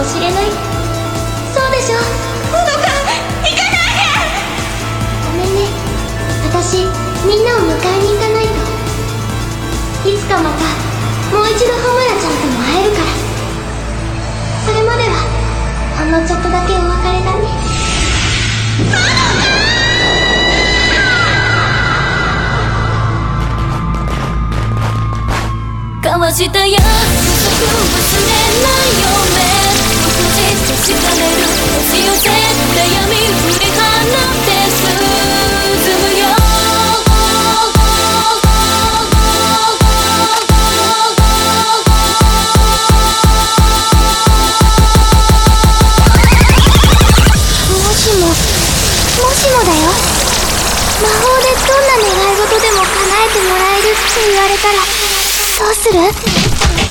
しれない。そうでしょ。ほのか、行かないで。ごめんね、私みんなを迎えに行かないと。いつかまたもう一度ホムラちゃんとも会えるから。それまではほんのちょっとだけお別れだね。 交わした約束忘れないよね。僕じとしかれる押し寄せ悩み振り放って進むよ。 もしもだよ。魔法でどんな願い事でも叶えてもらえるって言われたらどうする？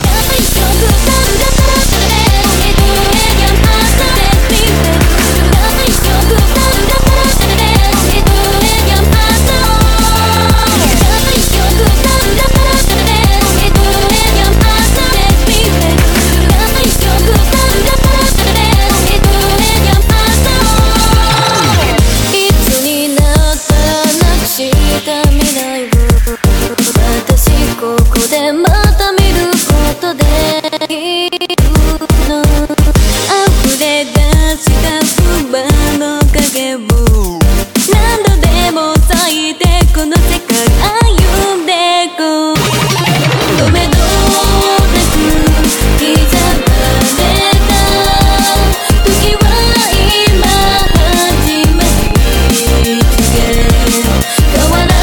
私ここでまた見ることできるの。溢れ出した不安の影を何度でも咲いてこの世界歩んでこう。止めどなく刻まれた時は今始まり告げ変わら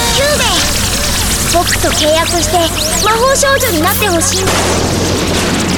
僕と契約して魔法少女になってほしい。